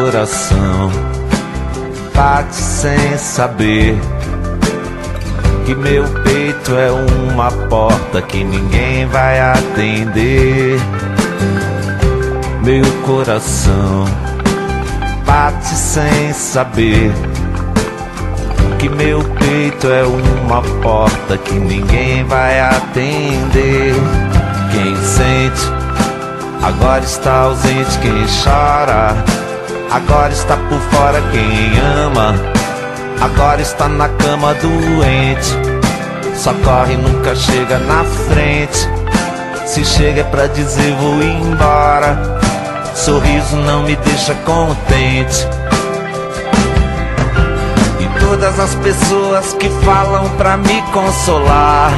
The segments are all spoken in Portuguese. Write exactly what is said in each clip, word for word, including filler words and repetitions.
coração bate sem saber que meu peito é uma porta que ninguém vai atender. Meu coração bate sem saber que meu peito é uma porta que ninguém vai atender. Quem sente agora está ausente, quem chora agora está por fora, quem ama agora está na cama doente. Só corre, nunca chega na frente. Se chega é pra dizer vou embora. Sorriso não me deixa contente. E todas as pessoas que falam pra me consolar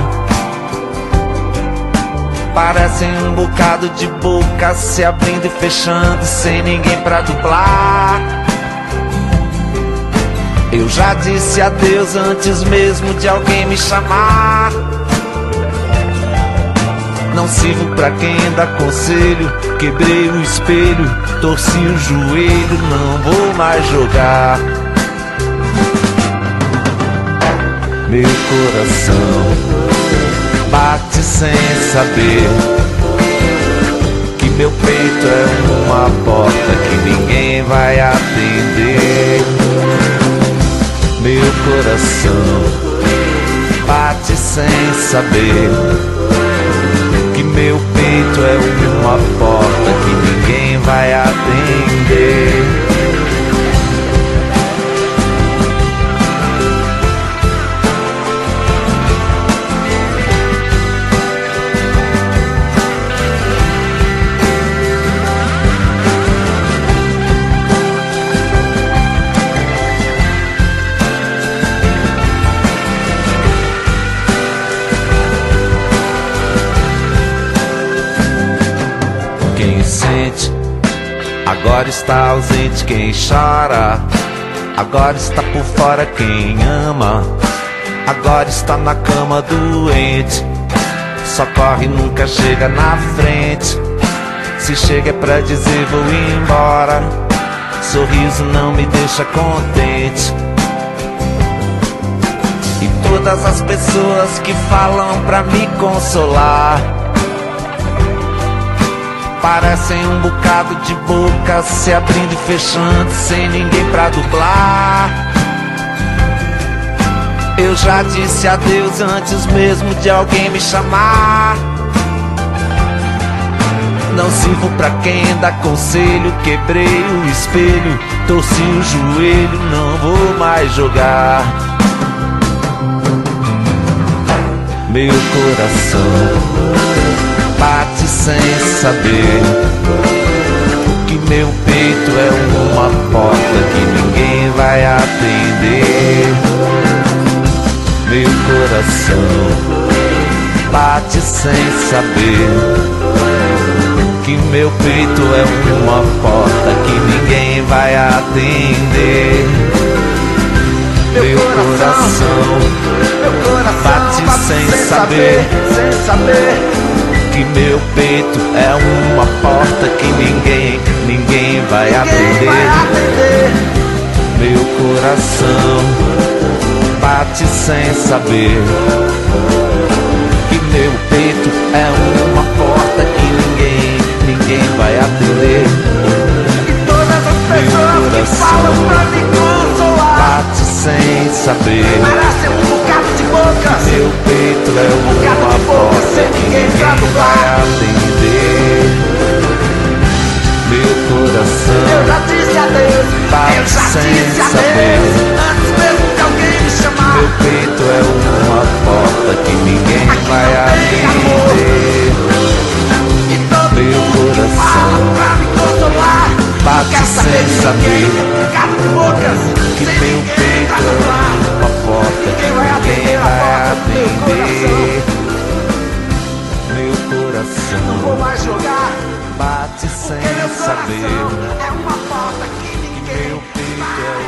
parecem um bocado de boca se abrindo e fechando sem ninguém pra dublar. Eu já disse adeus antes mesmo de alguém me chamar. Não sirvo pra quem dá conselho. Quebrei o espelho, torci o joelho, não vou mais jogar. Meu coração bate sem saber que meu peito é uma porta que ninguém vai atender. Meu coração bate sem saber que meu peito é uma porta que ninguém vai atender. Quem sente agora está ausente, quem chora agora está por fora, quem ama agora está na cama doente. Só corre, nunca chega na frente. Se chega é pra dizer vou embora. Sorriso não me deixa contente. E todas as pessoas que falam pra me consolar parecem um bocado de boca se abrindo e fechando sem ninguém pra dublar. Eu já disse adeus antes mesmo de alguém me chamar. Não sirvo pra quem dá conselho. Quebrei o espelho, torci o joelho, não vou mais jogar. Meu coração bate sem saber que meu peito é uma porta que ninguém vai atender. Meu coração bate sem saber que meu peito é uma porta que ninguém vai atender. Meu coração, meu coração bate sem saber, sem saber que meu peito é uma porta que ninguém, ninguém vai atender. Meu coração bate sem saber que meu peito é uma porta que ninguém, ninguém vai atender. E todas as pessoas que falam pra me consolar bate sem saber parecem um bocado de boca. Meu peito é uma porta que ninguém vai atender. Meu coração Eu já disse adeus, bate eu já sem disse saber. adeus antes mesmo de alguém me chamar. Meu peito é uma porta que ninguém Aqui vai não tem amor. atender. E todo Meu mundo que fala coração pra me consolar bate quer saber sem de saber ninguém, bocado de bocas, que sem meu ninguém peito pra é dublar. uma porta que Quem vai ninguém atender a vai porta do meu atender. Meu Não vou coração mais jogar, bate sem porque meu saber coração é uma porta que ninguém meu peito é